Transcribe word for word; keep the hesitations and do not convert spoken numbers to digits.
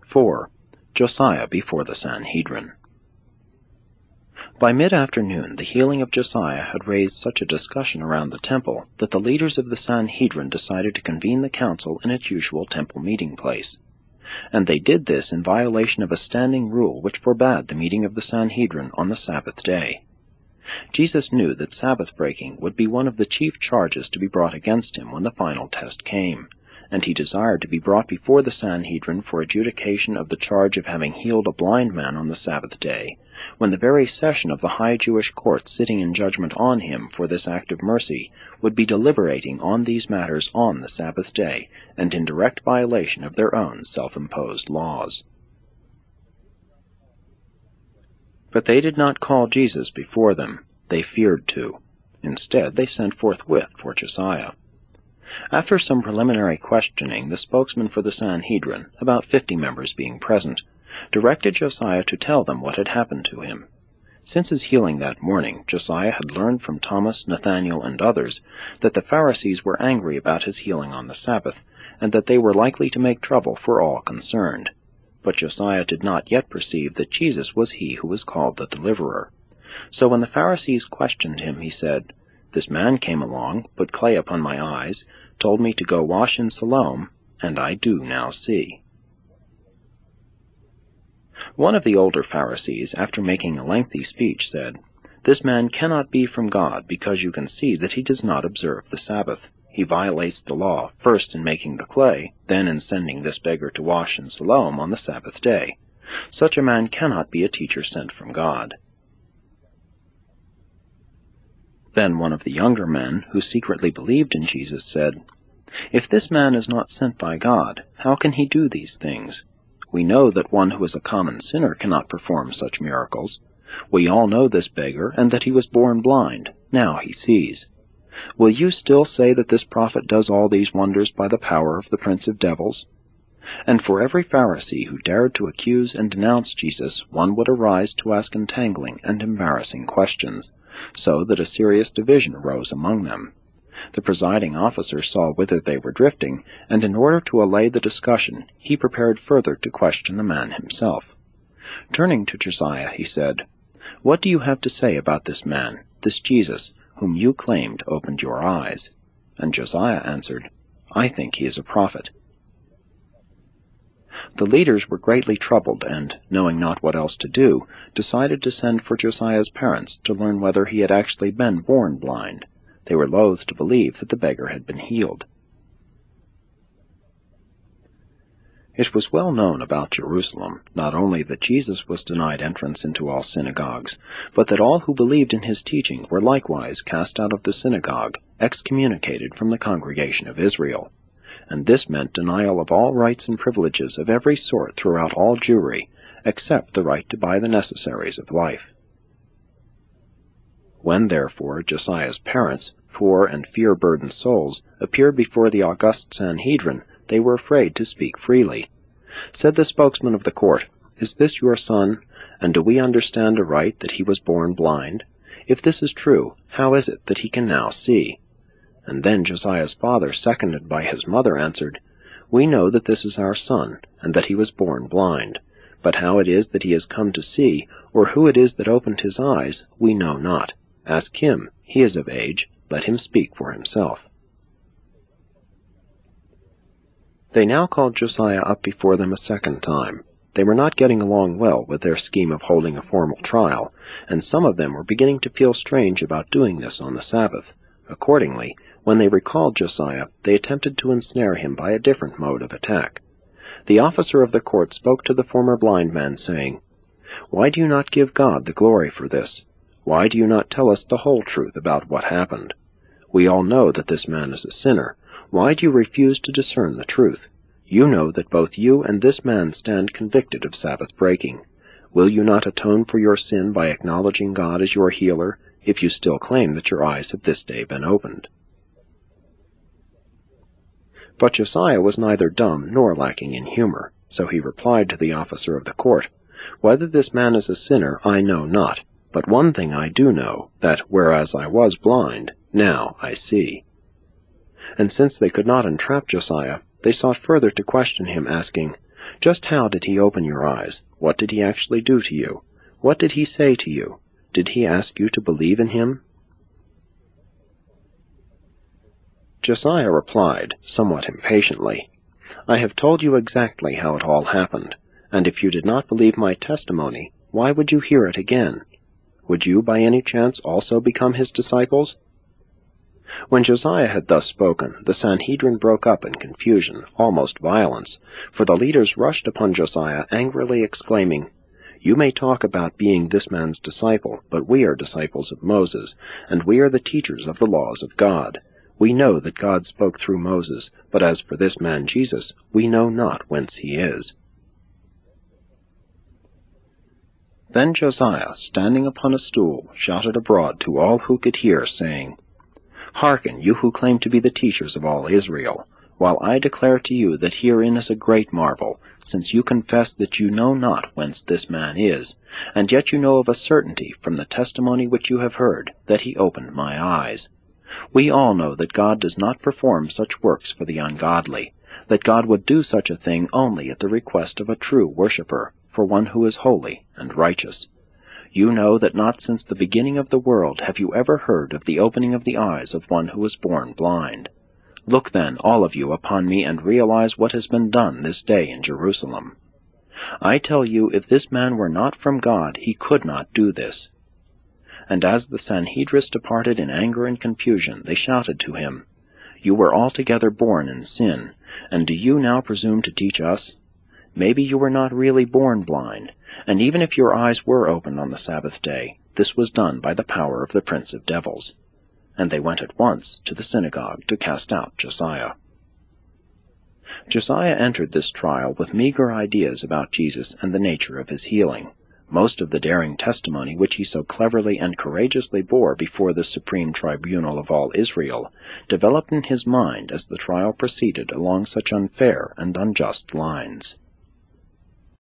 four. Josiah before the Sanhedrin. By mid-afternoon the healing of Josiah had raised such a discussion around the temple that the leaders of the Sanhedrin decided to convene the council in its usual temple meeting place. And they did this in violation of a standing rule which forbade the meeting of the Sanhedrin on the Sabbath day. Jesus knew that Sabbath-breaking would be one of the chief charges to be brought against him when the final test came, and he desired to be brought before the Sanhedrin for adjudication of the charge of having healed a blind man on the Sabbath day, when the very session of the high Jewish court sitting in judgment on him for this act of mercy would be deliberating on these matters on the Sabbath day, and in direct violation of their own self-imposed laws. But they did not call Jesus before them. They feared to. Instead, they sent forthwith for Josiah. After some preliminary questioning, the spokesman for the Sanhedrin, about fifty members being present, directed Josiah to tell them what had happened to him. Since his healing that morning, Josiah had learned from Thomas, Nathanael, and others that the Pharisees were angry about his healing on the Sabbath, and that they were likely to make trouble for all concerned. But Josiah did not yet perceive that Jesus was he who was called the Deliverer. So when the Pharisees questioned him, he said, "This man came along, put clay upon my eyes, told me to go wash in Siloam, and I do now see." One of the older Pharisees, after making a lengthy speech, said, "This man cannot be from God, because you can see that he does not observe the Sabbath. He violates the law, first in making the clay, then in sending this beggar to wash in Siloam on the Sabbath day. Such a man cannot be a teacher sent from God." Then one of the younger men, who secretly believed in Jesus, said, "If this man is not sent by God, how can he do these things? We know that one who is a common sinner cannot perform such miracles. We all know this beggar, and that he was born blind. Now he sees. Will you still say that this prophet does all these wonders by the power of the prince of devils?" And for every Pharisee who dared to accuse and denounce Jesus, one would arise to ask entangling and embarrassing questions, so that a serious division arose among them. The presiding officer saw whither they were drifting, and in order to allay the discussion, he prepared further to question the man himself. Turning to Josiah, he said, "What do you have to say about this man, this Jesus, whom you claimed opened your eyes?" And Josiah answered, "I think he is a prophet." The leaders were greatly troubled, and, knowing not what else to do, decided to send for Josiah's parents to learn whether he had actually been born blind. They were loath to believe that the beggar had been healed. It was well known about Jerusalem, not only that Jesus was denied entrance into all synagogues, but that all who believed in his teaching were likewise cast out of the synagogue, excommunicated from the congregation of Israel. And this meant denial of all rights and privileges of every sort throughout all Jewry, except the right to buy the necessaries of life. When, therefore, Josiah's parents, poor and fear-burdened souls, appeared before the august Sanhedrin, they were afraid to speak freely. Said the spokesman of the court, "Is this your son? And do we understand aright that he was born blind? If this is true, how is it that he can now see?" And then Josiah's father, seconded by his mother, answered, "We know that this is our son, and that he was born blind. But how it is that he has come to see, or who it is that opened his eyes, we know not. Ask him, he is of age, let him speak for himself." They now called Josiah up before them a second time. They were not getting along well with their scheme of holding a formal trial, and some of them were beginning to feel strange about doing this on the Sabbath. Accordingly, when they recalled Josiah, they attempted to ensnare him by a different mode of attack. The officer of the court spoke to the former blind man, saying, "Why do you not give God the glory for this? Why do you not tell us the whole truth about what happened? We all know that this man is a sinner. Why do you refuse to discern the truth? You know that both you and this man stand convicted of Sabbath breaking. Will you not atone for your sin by acknowledging God as your healer, if you still claim that your eyes have this day been opened?" But Josiah was neither dumb nor lacking in humor, so he replied to the officer of the court, "Whether this man is a sinner I know not, but one thing I do know, that whereas I was blind, now I see." And since they could not entrap Josiah, they sought further to question him, asking, Just how did he open your eyes? What did he actually do to you? What did he say to you? Did he ask you to believe in him?" Josiah replied, somewhat impatiently, "I have told you exactly how it all happened, and if you did not believe my testimony, why would you hear it again? Would you by any chance also become his disciples?" When Josiah had thus spoken, the Sanhedrin broke up in confusion, almost violence, for the leaders rushed upon Josiah angrily exclaiming, "You may talk about being this man's disciple, but we are disciples of Moses, and we are the teachers of the laws of God. We know that God spoke through Moses, but as for this man Jesus, we know not whence he is." Then Josiah, standing upon a stool, shouted abroad to all who could hear, saying, "Hearken, you who claim to be the teachers of all Israel, while I declare to you that herein is a great marvel, since you confess that you know not whence this man is, and yet you know of a certainty, from the testimony which you have heard, that he opened my eyes. We all know that God does not perform such works for the ungodly, that God would do such a thing only at the request of a true worshipper, for one who is holy and righteous. You know that not since the beginning of the world have you ever heard of the opening of the eyes of one who was born blind. Look then, all of you, upon me, and realize what has been done this day in Jerusalem. I tell you, if this man were not from God, he could not do this." And as the Sanhedrin departed in anger and confusion, they shouted to him, "You were altogether born in sin, and do you now presume to teach us? Maybe you were not really born blind, and even if your eyes were opened on the Sabbath day, this was done by the power of the prince of devils." And they went at once to the synagogue to cast out Josiah. Josiah entered this trial with meager ideas about Jesus and the nature of his healing. Most of the daring testimony which he so cleverly and courageously bore before the supreme tribunal of all Israel developed in his mind as the trial proceeded along such unfair and unjust lines.